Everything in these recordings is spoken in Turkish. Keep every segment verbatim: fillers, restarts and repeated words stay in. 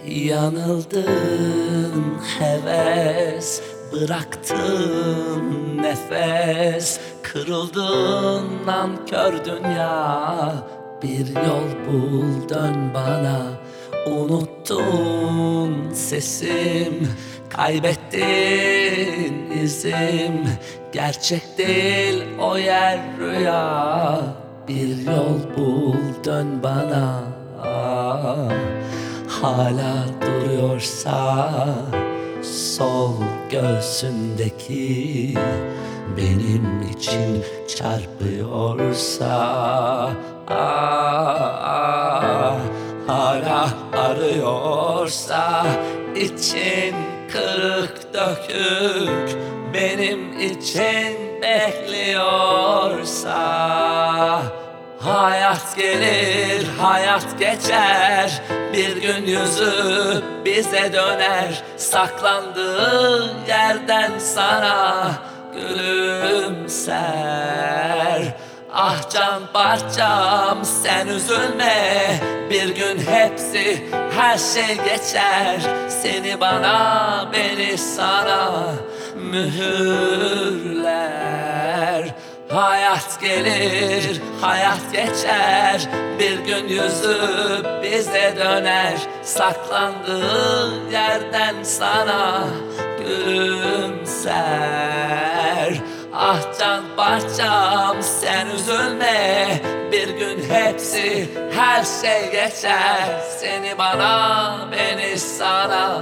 Yanıldın heves, bıraktın nefes, kırıldın nankör dünya. Bir yol bul, dön bana. Unuttun sesim, kaybettin izim. Gerçek değil o yer, rüya. Bir yol bul, dön bana. Hala duruyorsa sol göğsündeki, benim için çarpıyorsa, ah, hala arıyorsa, için kırık dökük, benim için bekliyorsa. Hayat gelir, hayat geçer, bir gün yüzü bize döner. Saklandığı yerden sana gülümser. Ah can parçam, sen üzülme, bir gün hepsi, her şey geçer. Seni bana, beni sana mühürler. Hayat gelir, hayat geçer, bir gün yüzü bize döner. Saklandığı yerden sana gülümser. Ah can parçam, sen üzülme, bir gün hepsi, her şey geçer. Seni bana, beni sana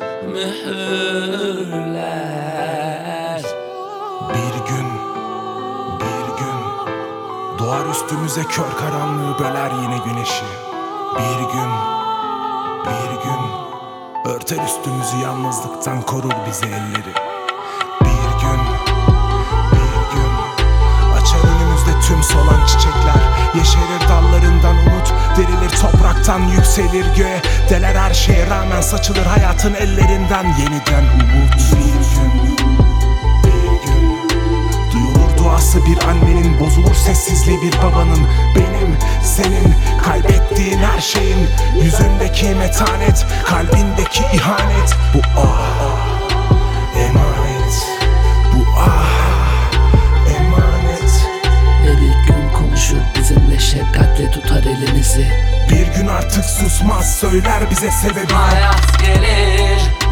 mühürler. Bir gün, bir gün doğar üstümüze, kör karanlığı böler yine güneşi. Bir gün, bir gün örter üstümüzü, yalnızlıktan korur bizi elleri. Bir gün, bir gün açar önümüzde tüm solan çiçekler. Yeşerir dallarından umut, derilir topraktan, yükselir göğe. Deler her şeye rağmen, saçılır hayatın ellerinden yeniden umut. Bir gün, bir gün duyulur duası bir annenin, bozulur sessizliği bir babanın. Benim, senin, kaybettiğin her şeyin, yüzündeki metanet, kalbindeki ihanet. Bu ah emanet, bu ah emanet. Ve bir gün konuşur bizimle, şefkatle tutar elimizi. Bir gün artık susmaz, söyler bize sebebi. Hayat gelir,